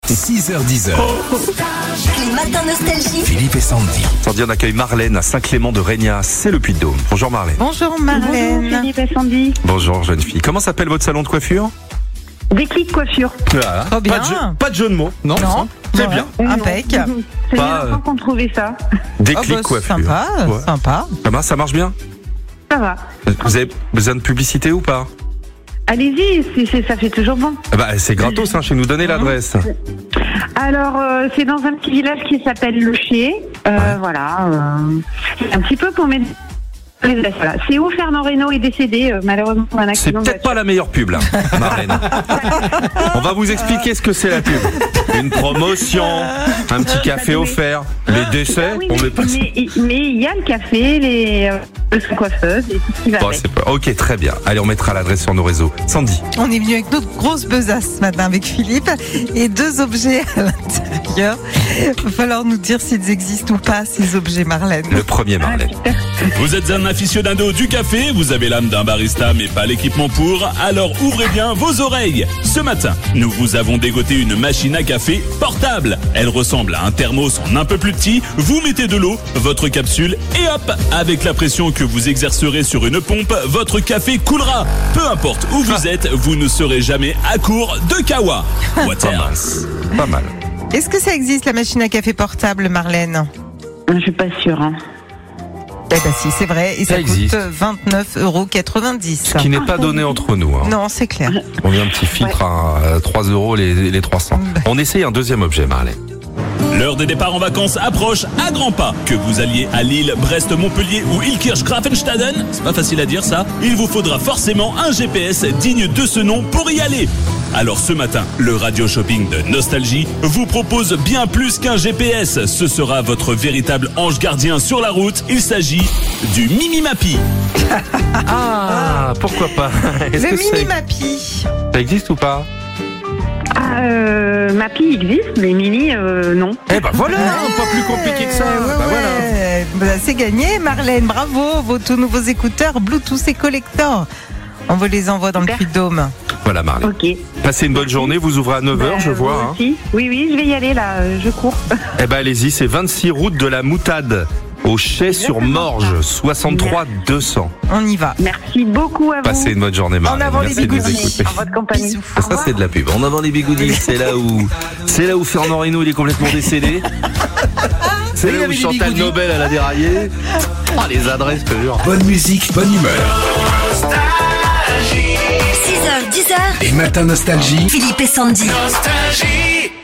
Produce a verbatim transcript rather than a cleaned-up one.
six heures dix. Les matins nostalgie. Philippe et Sandy. Sandy, on accueille Marlène à Saint-Clément de Régnas, c'est le Puy-de-Dôme. Bonjour Marlène. Bonjour Marlène. Bonjour Philippe et Sandy. Bonjour jeune fille. Comment s'appelle votre salon de coiffure? Déclic coiffure. Voilà. Trop bien. Pas de, jeu, pas de jeu de mots. Non, Non. c'est Ouais. bien. Impec. C'est Pas, bien qu'on trouvait ça. Déclic Ah bah, coiffure. Sympa, Ouais. sympa. Ça marche, ça marche bien? Ça va. Vous avez besoin de publicité ou pas? Allez-y, c'est, c'est- ça fait toujours bon. Ah bah, c'est gratos, hein, chez nous donner l'adresse. Alors, euh, c'est dans un petit village qui s'appelle Le Chier. Euh, Ouais. Voilà. euh, c'est un petit peu pour mettre les adresses. Voilà. C'est où Fernand Reynaud est décédé, euh, malheureusement, d'un C'est accident de peut-être pas voiture. la meilleure pub là, Marlène. On va vous expliquer ce que c'est la pub. Une promotion, un petit café offert, les décès, Ah oui, on mais- met pas. mais mais il y a le café, les euh, coiffeuses et tout ce qui va Bon, avec. c'est pas... Ok, très bien. Allez, on mettra l'adresse sur nos réseaux. Sandy. On est venu avec notre grosse besace ce matin avec Philippe et deux objets à l'intérieur. Il va falloir nous dire s'ils existent ou pas, ces objets, Marlène. Le premier Ah, Marlène. super. Vous êtes un aficionado du café, vous avez l'âme d'un barista mais pas l'équipement pour, alors ouvrez bien vos oreilles. Ce matin, nous vous avons dégoté une machine à café portable. Elle ressemble à un thermos en un peu plus petit, vous mettez de l'eau, votre capsule et hop, avec la pression que vous exercerez sur une pompe, votre café coulera. Peu importe où vous êtes, vous ne serez jamais à court de kawa. Pas Water. mal. Pas mal. Est-ce que ça existe, la machine à café portable, Marlène? Je suis pas sûre. Hein. Eh ben si, c'est vrai. Et ça, Ça existe. coûte vingt-neuf euros quatre-vingt-dix. Ce qui n'est pas donné entre nous. Hein. Non, c'est clair. On a un petit filtre à trois euros les, les trois cents. On essaye un deuxième objet, Marlène. L'heure des départs en vacances approche à grands pas. Que vous alliez à Lille, Brest, Montpellier ou Ilkirch-Grafenstaden, c'est pas facile à dire ça, il vous faudra forcément un G P S digne de ce nom pour y aller. Alors ce matin, le radio shopping de Nostalgie vous propose bien plus qu'un G P S. Ce sera votre véritable ange gardien sur la route. Il s'agit du Mimi-Mappy. Ah, pourquoi pas? Est-ce Le que ça, mini Mappy. ça existe ou pas? Ah, euh, Mappy existe, mais Mimi, euh, non. Eh ben voilà, pas plus compliqué que ça. Ouais, Bah voilà. ouais. Bah, c'est gagné, Marlène. Bravo. Vos tous nouveaux écouteurs Bluetooth et collector. On vous les envoie dans Super. le Puy-de-Dôme. Voilà, Marlène. Ok. Passez une bonne journée, vous ouvrez à neuf heures, Bah, je vois. vous Hein. aussi. Oui, oui, je vais y aller là, euh, je cours. Eh ben allez-y, c'est vingt-six route de la Moutade, au Chais-sur-Morge, soixante-trois deux cents. On y va. Merci beaucoup à vous. Passez une bonne journée, Marlène. En avant les Merci de nous bigoudis. écouter. En votre compagnie. Bisous. Ça, c'est de la pub. En avant les bigoudis, c'est là où, c'est là où Fernand Reynaud, il est complètement décédé. C'est Oui, il là où avait des Chantal bigoudis. Nobel, elle a déraillé. Oh, les adresses, je te jure. Bonne musique, bonne humeur. six heures dix. Les matins nostalgie. Philippe et Sandy. Nostalgie.